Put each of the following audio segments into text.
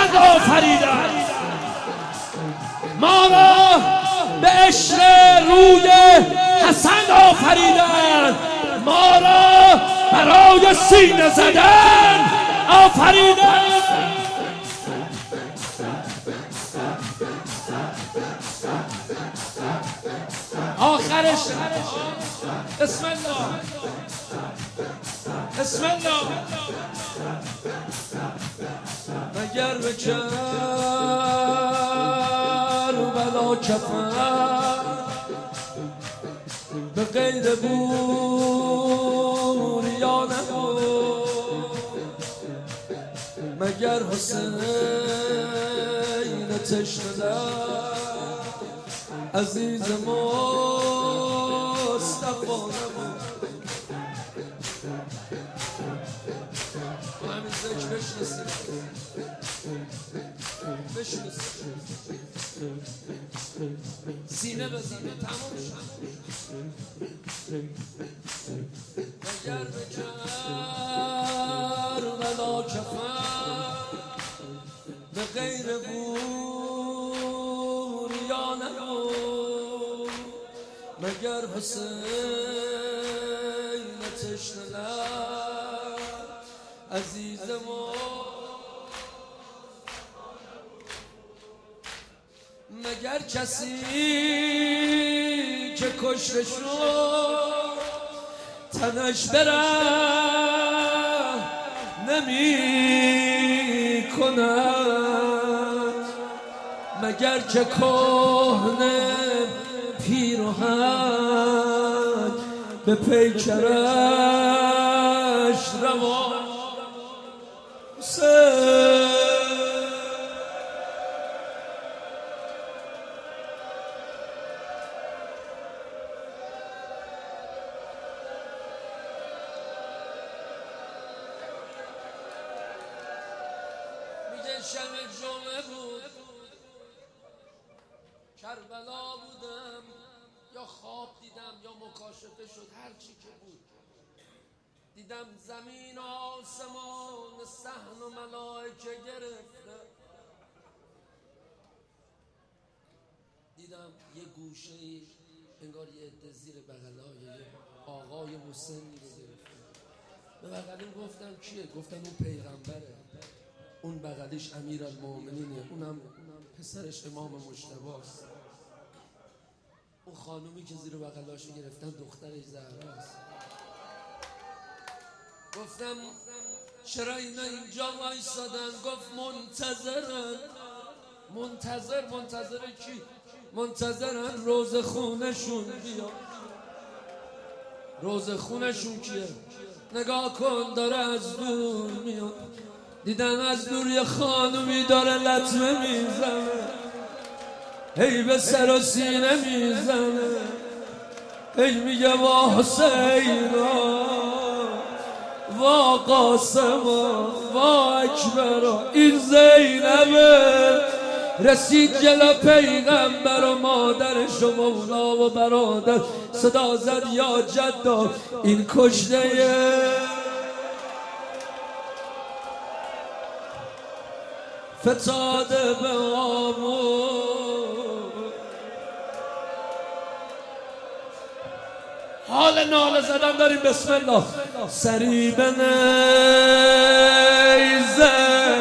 حسن آفریدند، ما را به عشق روی حسن آفریدند، ما را برای سینه زدن آفریدند. آخرش بسم الله بسم الله. مگر به کربلا کفن به غیر بوریا نبود، مگر حسین تشنه لب عزیز مصطفی نبود. با همین ذکر بشناسیم سینه به سینه تمام شد. مگر به کربلا کفن به غیر بوریا نبود، مگر حسین تشنه لب عزیز ما. مگر کسی که کشته شد تنش بره نمی کند، مگر که کهنه پیرهن به پیکرش روان. شب جمعه بود، کربلا بودم، یا خواب دیدم یا مکاشفه شد، هر چی که بود. دیدم زمین آسمان صحن و ملائکه گرفته. دیدم یه گوشه‌ای انگار یه عده زیر بغلای یه آقای مسنی رو گرفته. به بغلیم گفتم کیه؟ گفتم اون پیغمبره، اون بغلیش امیرالمومنینه، اونم پسرش امام مجتبی‌ست. اون خانومی که زیر بغلاشو گرفتن دخترش زهراست. گفتم چرا اینا اینجا وایسادن؟ گفت منتظرن. منتظر کی؟ منتظرن روز خونشون بیا. روز خونشون کیه؟ نگاه کن داره از دور میاد. دیدن از دور یه خانومی داره لطمه میزنه، هی به سر و سینه میزنه، هی میگه وا حسینا، وا قاسما، وا اکبرا. این زینبه رسید جلو پیغمبر و مادرش و مولا و برادر، صدا زد یا جدا این کشته فتاده به آمون. حال ناله زدن داریم. بسم الله. سری به نیزه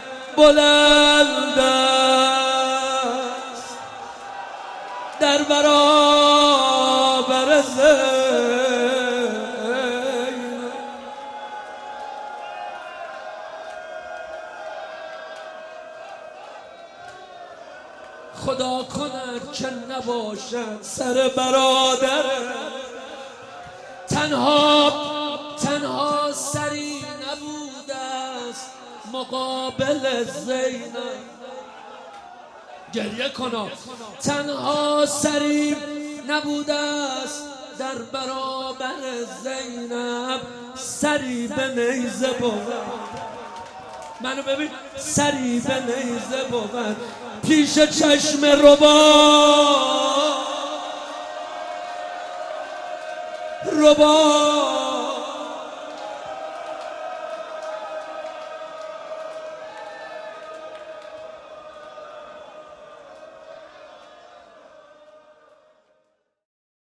بلند است در برابر خدا کند که نباشد سر برادر. تنها سری نبوده است مقابل زینب. گریه کنا. تنها سری نبوده است در برابر زینب. سری به نیزه بود. منو ببین. سری به نیزه بود پیش چشم ربا